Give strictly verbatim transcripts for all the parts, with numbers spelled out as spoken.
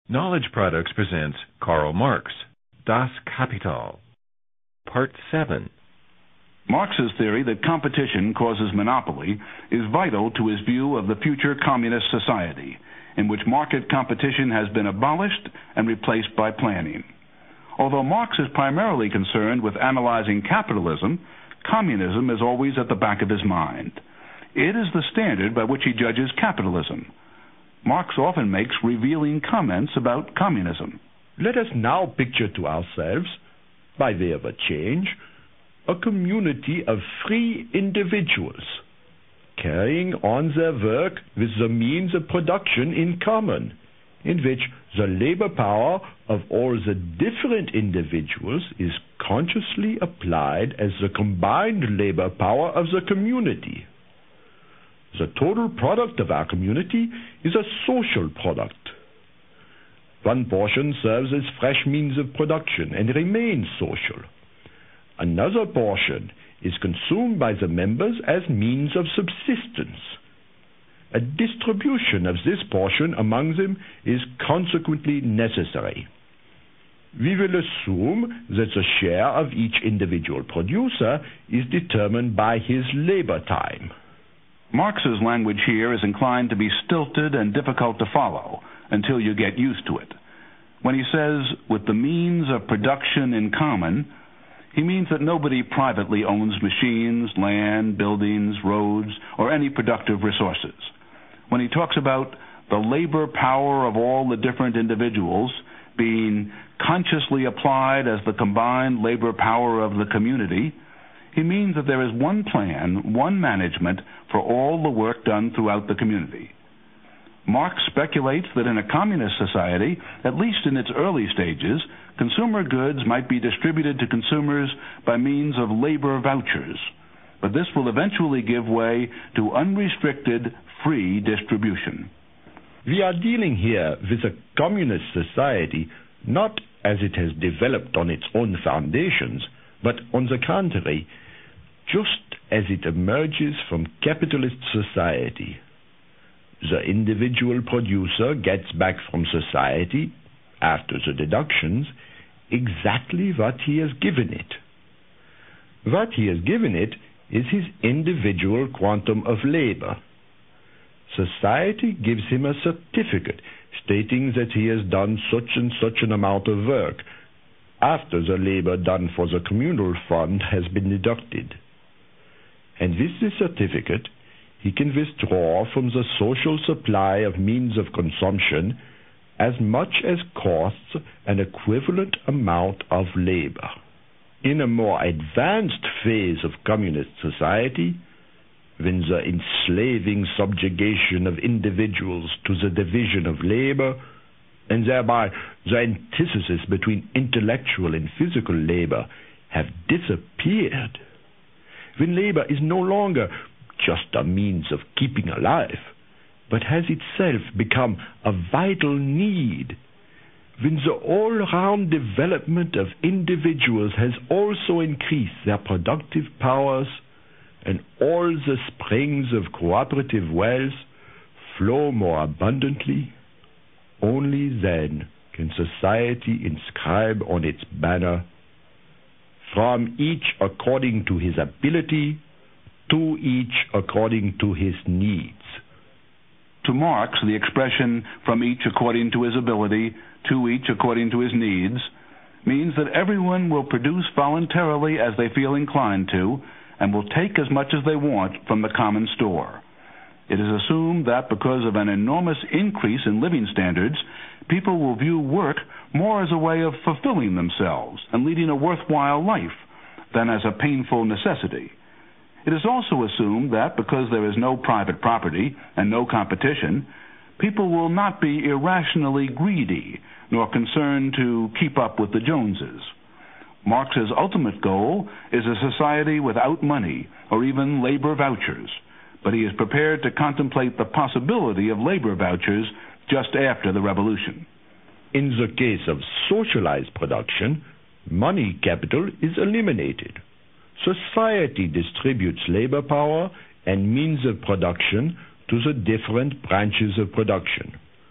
Knowledge Products presents Karl Marx, Das Kapital. Part seven. Marx's theory that competition causes monopoly is vital to his view of the future communist society, in which market competition has been abolished and replaced by planning. Although Marx is primarily concerned with analyzing capitalism, communism is always at the back of his mind. It is the standard by which he judges capitalism. Marx often makes revealing comments about communism. Let us now picture to ourselves, by way of a change, a community of free individuals carrying on their work with the means of production in common, in which the labor power of all the different individuals is consciously applied as the combined labor power of the community. The total product of our community is a social product. One portion serves as fresh means of production and remains social. Another portion is consumed by the members as means of subsistence. A distribution of this portion among them is consequently necessary. We will assume that the share of each individual producer is determined by his labor time. Marx's language here is inclined to be stilted and difficult to follow until you get used to it. When he says, with the means of production in common, he means that nobody privately owns machines, land, buildings, roads, or any productive resources. When he talks about the labor power of all the different individuals being consciously applied as the combined labor power of the community, he means that there is one plan, one management for all the work done throughout the community. Marx speculates that in a communist society, at least in its early stages, consumer goods might be distributed to consumers by means of labor vouchers, but this will eventually give way to unrestricted, free distribution. We are dealing here with a communist society not as it has developed on its own foundations, but on the contrary, just as it emerges from capitalist society. The individual producer gets back from society, after the deductions, exactly what he has given it. What he has given it is his individual quantum of labor. Society gives him a certificate stating that he has done such and such an amount of work, after the labor done for the communal fund has been deducted. And with this certificate, he can withdraw from the social supply of means of consumption as much as costs an equivalent amount of labor. In a more advanced phase of communist society, when the enslaving subjugation of individuals to the division of labor, and thereby the antithesis between intellectual and physical labor, have disappeared, when labor is no longer just a means of keeping alive, but has itself become a vital need, when the all-round development of individuals has also increased their productive powers, and all the springs of cooperative wealth flow more abundantly, only then can society inscribe on its banner, from each according to his ability, to each according to his needs. To Marx, the expression from each according to his ability, to each according to his needs, means that everyone will produce voluntarily as they feel inclined to, and will take as much as they want from the common store. It is assumed that because of an enormous increase in living standards, people will view work more as a way of fulfilling themselves and leading a worthwhile life than as a painful necessity. It is also assumed that because there is no private property and no competition, people will not be irrationally greedy nor concerned to keep up with the Joneses. Marx's ultimate goal is a society without money or even labor vouchers, but he is prepared to contemplate the possibility of labor vouchers just after the revolution. In the case of socialized production, money capital is eliminated. Society distributes labor power and means of production to the different branches of production.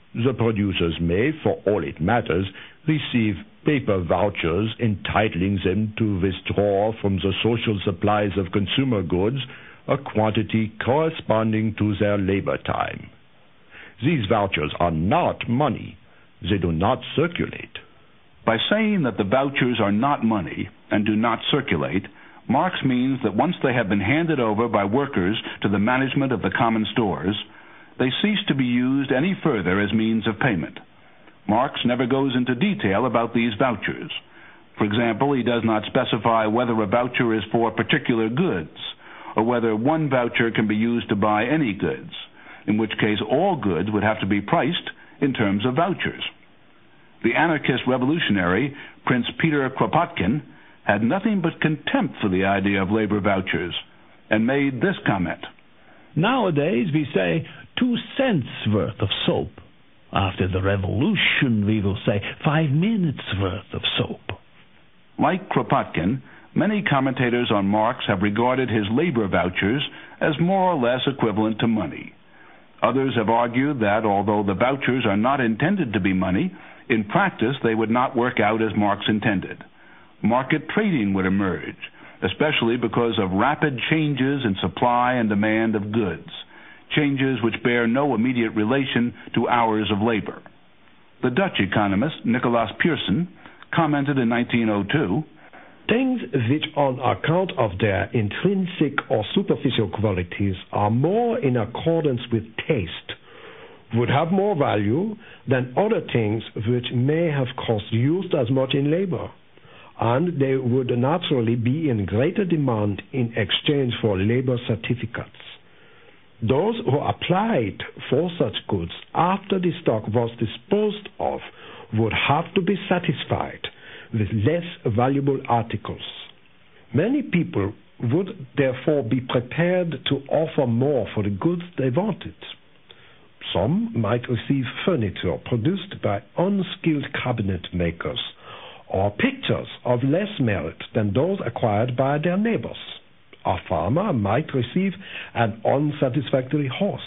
The producers may, for all it matters, receive paper vouchers entitling them to withdraw from the social supplies of consumer goods a quantity corresponding to their labor time. These vouchers are not money. They do not circulate. By saying that the vouchers are not money and do not circulate, Marx means that once they have been handed over by workers to the management of the common stores, they cease to be used any further as means of payment. Marx never goes into detail about these vouchers. For example, he does not specify whether a voucher is for particular goods, or whether one voucher can be used to buy any goods, in which case all goods would have to be priced in terms of vouchers. The anarchist revolutionary, Prince Peter Kropotkin, had nothing but contempt for the idea of labor vouchers, and made this comment. Nowadays we say two cents worth of soap. After the revolution we will say five minutes worth of soap. Like Kropotkin, many commentators on Marx have regarded his labor vouchers as more or less equivalent to money. Others have argued that, although the vouchers are not intended to be money, in practice they would not work out as Marx intended. Market trading would emerge, especially because of rapid changes in supply and demand of goods, changes which bear no immediate relation to hours of labor. The Dutch economist Nicolaas Pearson commented in nineteen oh two, "Things which, on account of their intrinsic or superficial qualities, are more in accordance with taste, would have more value than other things which may have cost used as much in labor, and they would naturally be in greater demand in exchange for labor certificates. Those who applied for such goods after the stock was disposed of would have to be satisfied with less valuable articles. Many people would therefore be prepared to offer more for the goods they wanted. Some might receive furniture produced by unskilled cabinet makers, or pictures of less merit than those acquired by their neighbors. A farmer might receive an unsatisfactory horse.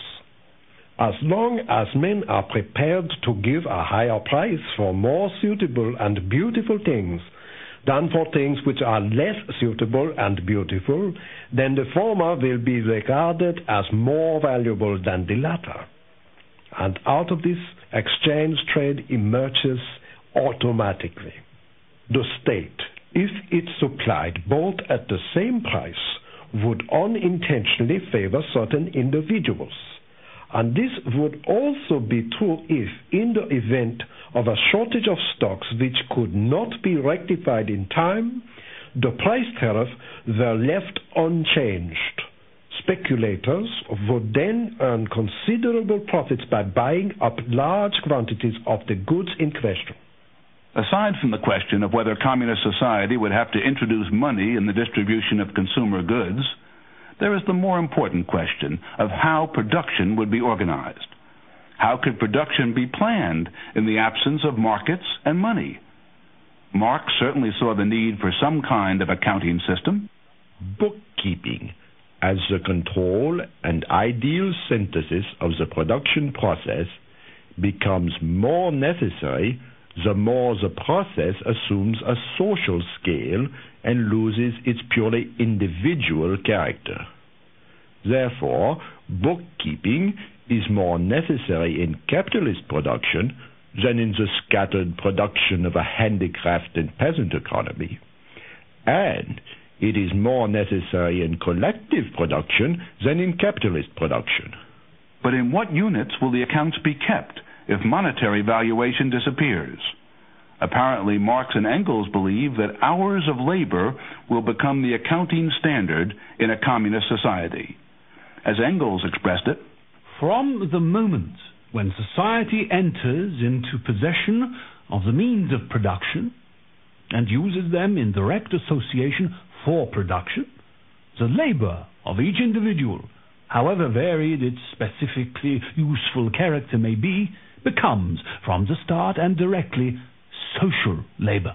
As long as men are prepared to give a higher price for more suitable and beautiful things than for things which are less suitable and beautiful, then the former will be regarded as more valuable than the latter. And out of this, exchange trade emerges automatically. The state, if it supplied both at the same price, would unintentionally favor certain individuals. And this would also be true if, in the event of a shortage of stocks which could not be rectified in time, the price tariff were left unchanged. Speculators would then earn considerable profits by buying up large quantities of the goods in question. Aside from the question of whether communist society would have to introduce money in the distribution of consumer goods, there is the more important question of how production would be organized. How could production be planned in the absence of markets and money? Marx certainly saw the need for some kind of accounting system. Bookkeeping, as the control and ideal synthesis of the production process, becomes more necessary the more the process assumes a social scale and loses its purely individual character. Therefore, bookkeeping is more necessary in capitalist production than in the scattered production of a handicraft and peasant economy. And it is more necessary in collective production than in capitalist production. But in what units will the accounts be kept if monetary valuation disappears? Apparently, Marx and Engels believe that hours of labor will become the accounting standard in a communist society. As Engels expressed it, "From the moment when society enters into possession of the means of production and uses them in direct association for production, the labor of each individual, however varied its specifically useful character may be, becomes, from the start and directly, social labor.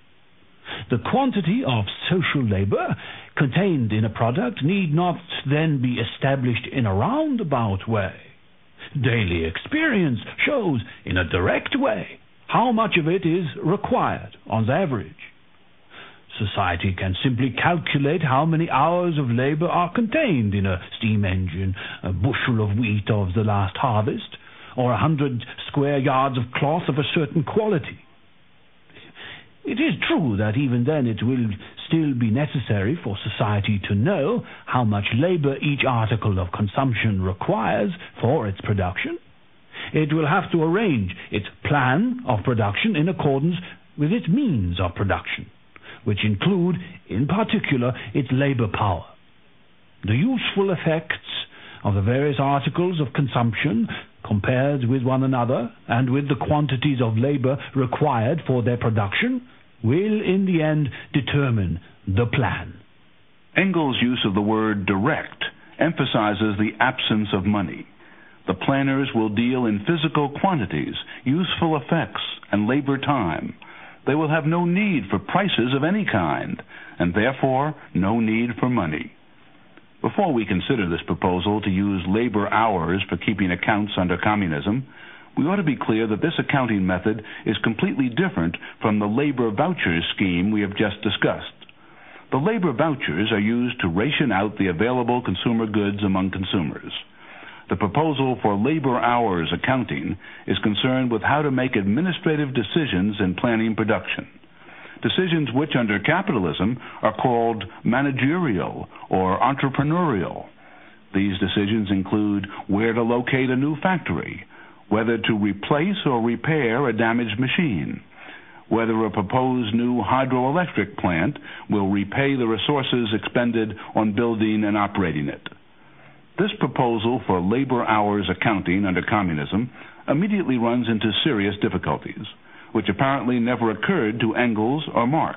The quantity of social labor contained in a product need not then be established in a roundabout way. daily experience shows in a direct way how much of it is required on the average. Society can simply calculate how many hours of labor are contained in a steam engine, a bushel of wheat of the last harvest, or a hundred square yards of cloth of a certain quality. It is true that even then it will still be necessary for society to know how much labor each article of consumption requires for its production. It will have to arrange its plan of production in accordance with its means of production, which include, in particular, its labor power. The useful effects of the various articles of consumption compared with one another and with the quantities of labor required for their production will in the end determine the plan. Engels' use of the word direct emphasizes the absence of money. The planners will deal in physical quantities, useful effects, and labor time. They will have no need for prices of any kind, and therefore no need for money. Before we consider this proposal to use labor hours for keeping accounts under communism, we ought to be clear that this accounting method is completely different from the labor vouchers scheme we have just discussed. The labor vouchers are used to ration out the available consumer goods among consumers. The proposal for labor hours accounting is concerned with how to make administrative decisions in planning production. Decisions which under capitalism are called managerial or entrepreneurial. These decisions include where to locate a new factory, whether to replace or repair a damaged machine, whether a proposed new hydroelectric plant will repay the resources expended on building and operating it. This proposal for labor hours accounting under communism immediately runs into serious difficulties, which apparently never occurred to Engels or Marx.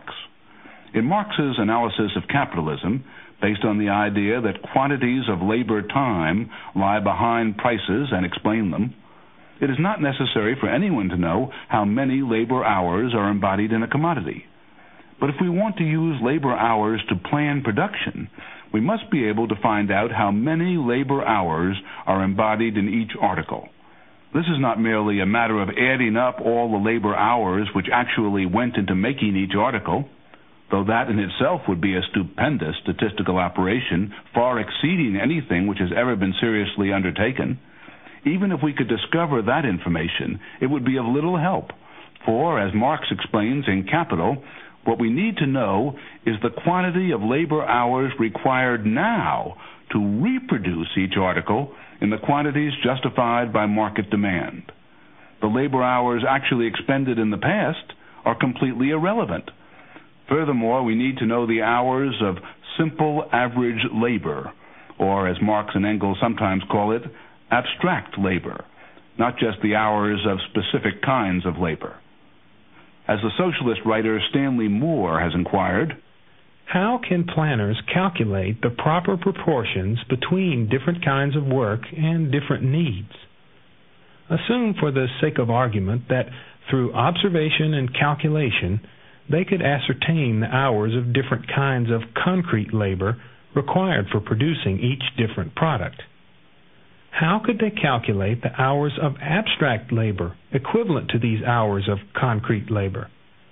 In Marx's analysis of capitalism, based on the idea that quantities of labor time lie behind prices and explain them, it is not necessary for anyone to know how many labor hours are embodied in a commodity. But if we want to use labor hours to plan production, we must be able to find out how many labor hours are embodied in each article. This is not merely a matter of adding up all the labor hours which actually went into making each article, though that in itself would be a stupendous statistical operation, far exceeding anything which has ever been seriously undertaken. Even if we could discover that information, it would be of little help, for, as Marx explains in Capital, what we need to know is the quantity of labor hours required now to reproduce each article in the quantities justified by market demand. The labor hours actually expended in the past are completely irrelevant. Furthermore, we need to know the hours of simple average labor, or as Marx and Engels sometimes call it, abstract labor, not just the hours of specific kinds of labor. As the socialist writer Stanley Moore has inquired, how can planners calculate the proper proportions between different kinds of work and different needs? Assume for the sake of argument that through observation and calculation they could ascertain the hours of different kinds of concrete labor required for producing each different product. How could they calculate the hours of abstract labor equivalent to these hours of concrete labor?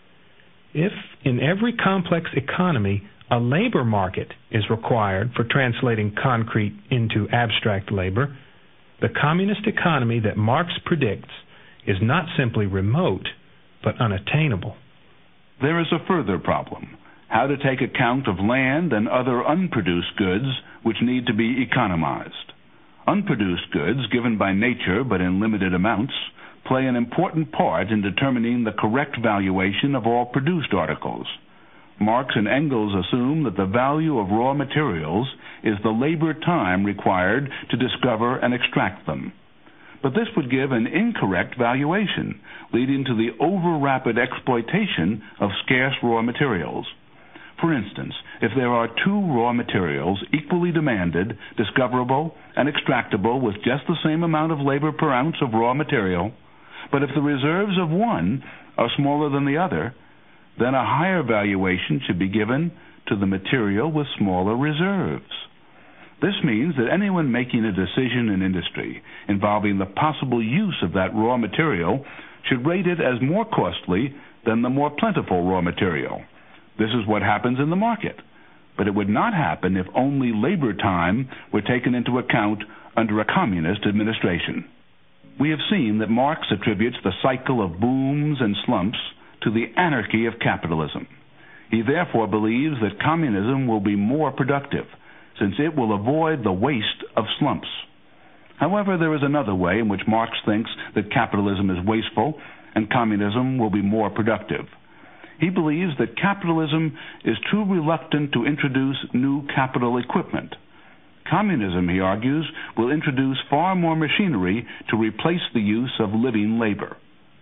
If in every complex economy a labor market is required for translating concrete into abstract labor, the communist economy that Marx predicts is not simply remote, but unattainable. There is a further problem: how to take account of land and other unproduced goods which need to be economized. Unproduced goods, given by nature but in limited amounts, play an important part in determining the correct valuation of all produced articles. Marx and Engels assume that the value of raw materials is the labor time required to discover and extract them. But this would give an incorrect valuation, leading to the over-rapid exploitation of scarce raw materials. For instance, if there are two raw materials equally demanded, discoverable, and extractable with just the same amount of labor per ounce of raw material, but if the reserves of one are smaller than the other, then a higher valuation should be given to the material with smaller reserves. This means that anyone making a decision in industry involving the possible use of that raw material should rate it as more costly than the more plentiful raw material. This is what happens in the market, but it would not happen if only labor time were taken into account under a communist administration. We have seen that Marx attributes the cycle of booms and slumps to the anarchy of capitalism. He therefore believes that communism will be more productive, since it will avoid the waste of slumps. However, there is another way in which Marx thinks that capitalism is wasteful and communism will be more productive. He believes that capitalism is too reluctant to introduce new capital equipment. Communism, he argues, will introduce far more machinery to replace the use of living labor.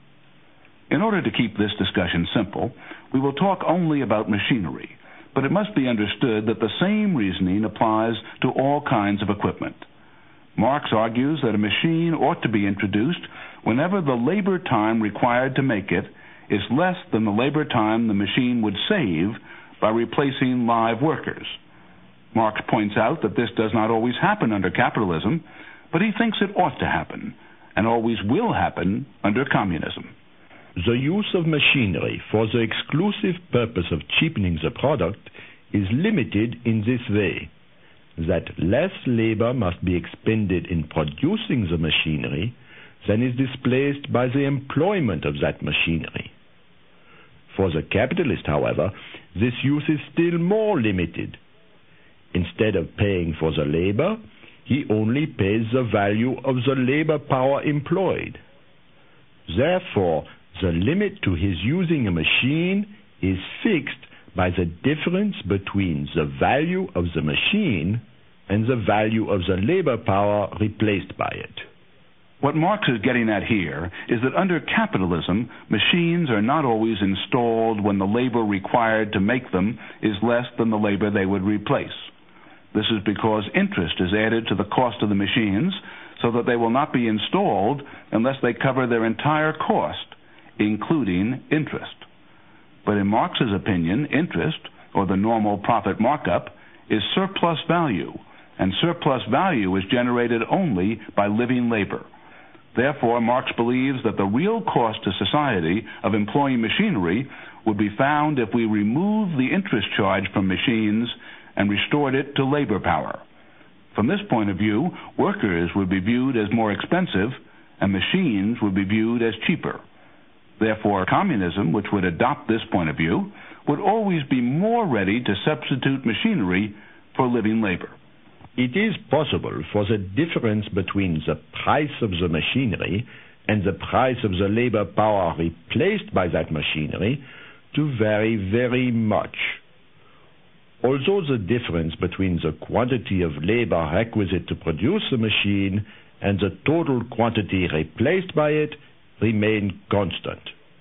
In order to keep this discussion simple, we will talk only about machinery, but it must be understood that the same reasoning applies to all kinds of equipment. Marx argues that a machine ought to be introduced whenever the labor time required to make it is less than the labor time the machine would save by replacing live workers. Marx points out that this does not always happen under capitalism, but he thinks it ought to happen, and always will happen under communism. The use of machinery for the exclusive purpose of cheapening the product is limited in this way, that less labor must be expended in producing the machinery than is displaced by the employment of that machinery. For the capitalist, however, this use is still more limited. Instead of paying for the labor, he only pays the value of the labor power employed. Therefore, the limit to his using a machine is fixed by the difference between the value of the machine and the value of the labor power replaced by it. What Marx is getting at here is that under capitalism, machines are not always installed when the labor required to make them is less than the labor they would replace. This is because interest is added to the cost of the machines so that they will not be installed unless they cover their entire cost, including interest. But in Marx's opinion, interest, or the normal profit markup, is surplus value, and surplus value is generated only by living labor. Therefore, Marx believes that the real cost to society of employing machinery would be found if we remove the interest charge from machines and restored it to labor power. From this point of view, workers would be viewed as more expensive, and machines would be viewed as cheaper. Therefore, communism, which would adopt this point of view, would always be more ready to substitute machinery for living labor. It is possible for the difference between the price of the machinery and the price of the labor power replaced by that machinery to vary very much. Although the difference between the quantity of labor requisite to produce the machine and the total quantity replaced by it remain constant.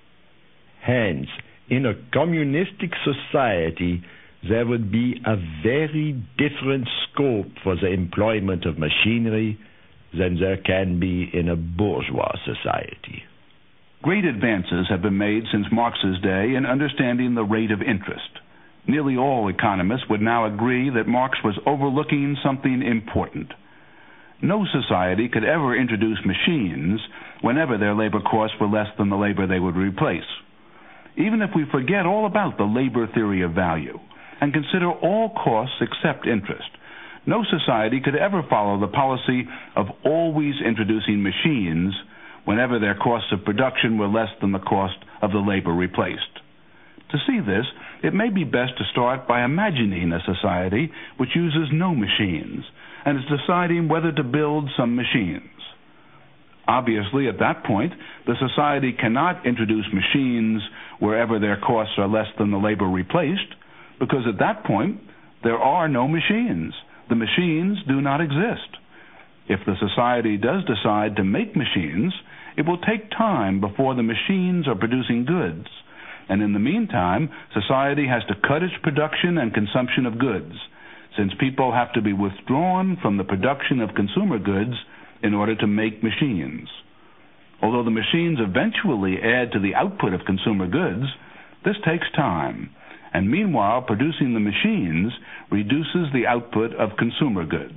Hence, in a communistic society, there would be a very different scope for the employment of machinery than there can be in a bourgeois society. Great advances have been made since Marx's day in understanding the rate of interest. Nearly all economists would now agree that Marx was overlooking something important. No society could ever introduce machines whenever their labor costs were less than the labor they would replace. Even if we forget all about the labor theory of value and consider all costs except interest, no society could ever follow the policy of always introducing machines whenever their costs of production were less than the cost of the labor replaced. To see this, it may be best to start by imagining a society which uses no machines and is deciding whether to build some machines. Obviously, at that point, the society cannot introduce machines wherever their costs are less than the labor replaced, because at that point, there are no machines. The machines do not exist. If the society does decide to make machines, it will take time before the machines are producing goods. And in the meantime, society has to cut its production and consumption of goods, since people have to be withdrawn from the production of consumer goods in order to make machines. Although the machines eventually add to the output of consumer goods, this takes time, and meanwhile producing the machines reduces the output of consumer goods.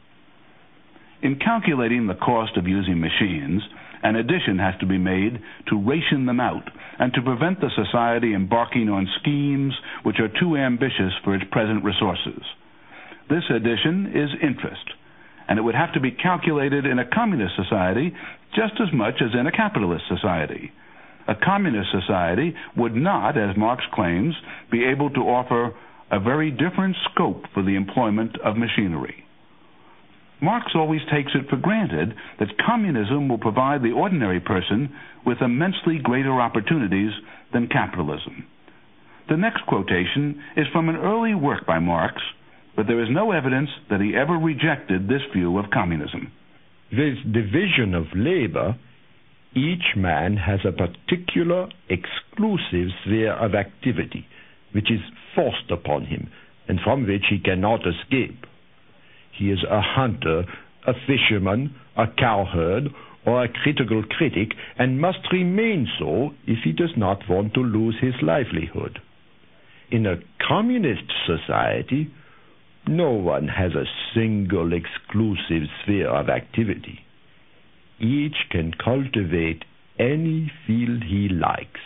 In calculating the cost of using machines, an addition has to be made to ration them out and to prevent the society embarking on schemes which are too ambitious for its present resources. This addition is interest, and it would have to be calculated in a communist society just as much as in a capitalist society. A communist society would not, as Marx claims, be able to offer a very different scope for the employment of machinery. Marx always takes it for granted that communism will provide the ordinary person with immensely greater opportunities than capitalism. The next quotation is from an early work by Marx, but there is no evidence that he ever rejected this view of communism. With division of labor, each man has a particular exclusive sphere of activity, which is forced upon him, and from which he cannot escape. He is a hunter, a fisherman, a cowherd, or a critical critic, and must remain so if he does not want to lose his livelihood. In a communist society, no one has a single exclusive sphere of activity. Each can cultivate any field he likes.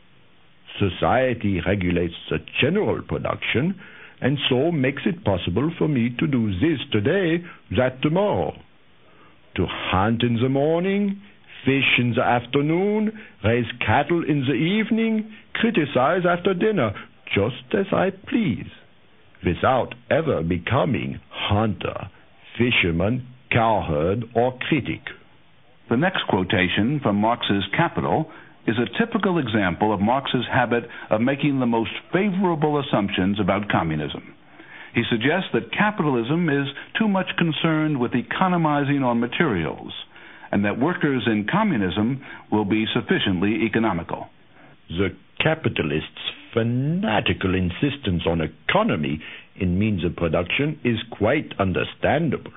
Society regulates the general production, and so makes it possible for me to do this today, that tomorrow. To hunt in the morning, fish in the afternoon, raise cattle in the evening, criticize after dinner, just as I please, without ever becoming hunter, fisherman, cowherd, or critic. The next quotation from Marx's Capital is a typical example of Marx's habit of making the most favorable assumptions about communism. He suggests that capitalism is too much concerned with economizing on materials, and that workers in communism will be sufficiently economical. The capitalist's fanatical insistence on economy in means of production is quite understandable.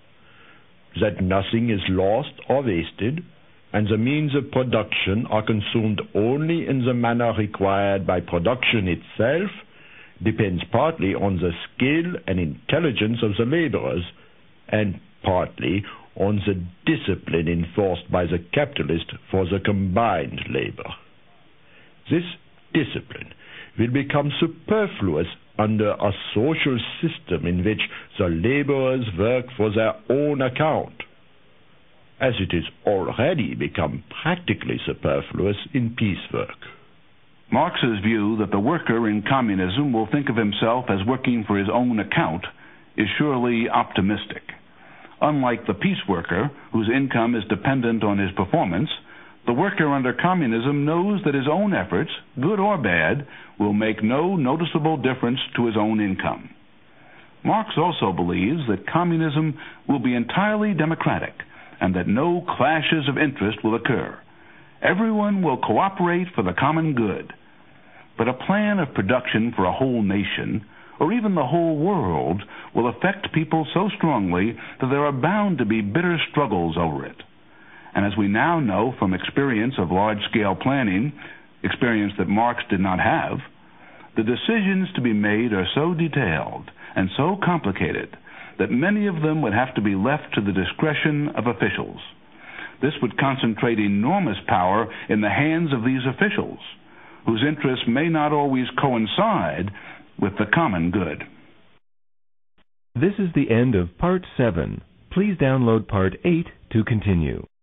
That nothing is lost or wasted, and the means of production are consumed only in the manner required by production itself, depends partly on the skill and intelligence of the laborers, and partly on the discipline enforced by the capitalist for the combined labor. This discipline will become superfluous under a social system in which the laborers work for their own account, as it is already become practically superfluous in piecework. Marx's view that the worker in communism will think of himself as working for his own account is surely optimistic. Unlike the piece worker, whose income is dependent on his performance, the worker under communism knows that his own efforts, good or bad, will make no noticeable difference to his own income. Marx also believes that communism will be entirely democratic, and that no clashes of interest will occur. Everyone will cooperate for the common good. But a plan of production for a whole nation, or even the whole world, will affect people so strongly that there are bound to be bitter struggles over it. And as we now know from experience of large-scale planning, experience that Marx did not have, the decisions to be made are so detailed and so complicated that many of them would have to be left to the discretion of officials. This would concentrate enormous power in the hands of these officials, whose interests may not always coincide with the common good. This is the end of Part seven. Please download Part eight to continue.